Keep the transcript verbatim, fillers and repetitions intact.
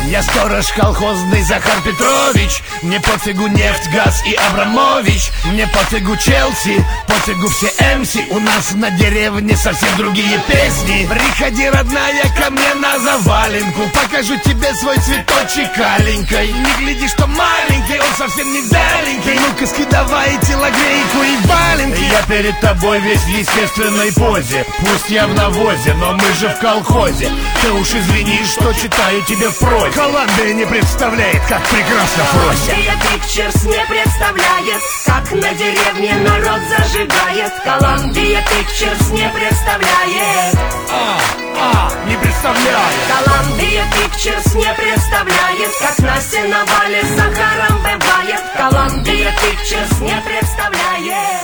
Я сторож колхозный Захар Петрович. Мне пофигу нефть, газ и Абрамович. Мне пофигу Челси, пофигу все эмси. У нас на деревне совсем другие песни. Приходи, родная, ко мне на заваленку. Покажу тебе свой цветочек аленькой. Не гляди, что маленький, он совсем не вяленький. Ну-ка, скидавай телогрейку и валенки. Я перед тобой весь в естественной позе. Пусть я в навозе, но мы же в колхозе. Ты уж извини, что читаю тебе в прозе. Колумбия не представляет, как прекрасно Фрося. Колумбия Pictures не представляет, как на деревне народ зажигает. Колумбия Pictures не представляет. А, а, не представляет. Колумбия Pictures не представляет, как на сеновале с Захаром бывает. Колумбия Pictures не представляет.